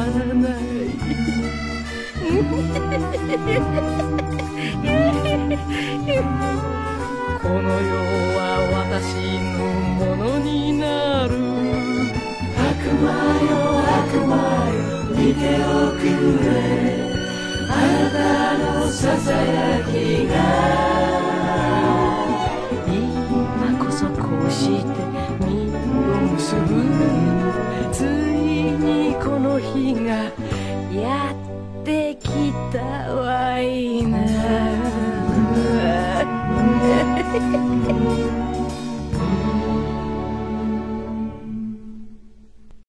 ない。この世は私のものになる。悪魔よ悪魔よ見ておくれ、あなたのささやきが今こそこうして実を結ぶ。ついにこの日がやってきたわいな。